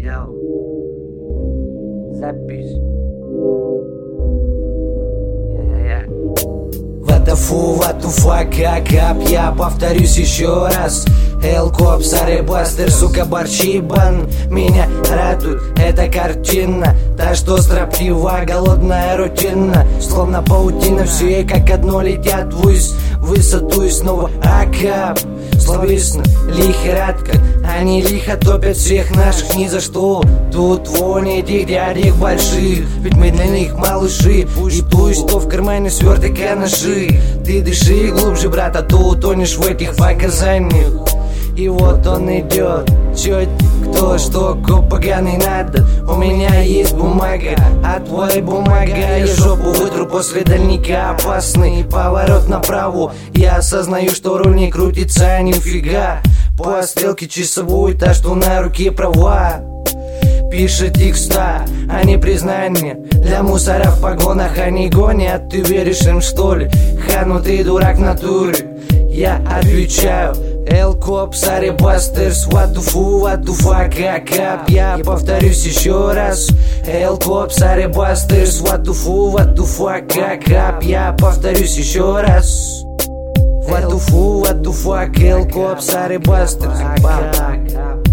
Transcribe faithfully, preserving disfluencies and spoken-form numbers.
Йоу. Запись. Я-я-я. What the fuck, what the fuck, как ап, я повторюсь еще раз. Элкоп, Саребастер, сука, Барчибан. Меня радует эта картина, та, что строптива, голодная рутина. Словно паутина, все и как одно летят ввысь, высоту и снова акап. Словесно, лихорадка, они лихо топят всех наших ни за что. Тут вон этих дядек больших, ведь мы для них малыши. И пусть то в кармане сверток и ножи. Ты дыши глубже, брат, а то утонешь в этих показаниях. И вот он идет, чё, кто, что, ко поганый надо. У меня есть бумага, а твоя бумага. Я жопу вытру после дальника, опасный поворот направо. Я осознаю, что руль не крутится нифига. По стрелке часовой, та, что на руке права. Пишет текста, а не признание. Для мусора в погонах они гонят. Ты веришь им, что ли? Ха, ну ты дурак в натуре. Я отвечаю: Элкоп, Саребастерс, what the fuck, what the fuck, как ап. Я повторюсь еще раз. Элкоп, Саребастерс, what the fuck, what the fuck, как ап. Я повторюсь еще раз. What the fuck, what the fuck, Элкоп, Саребастерс.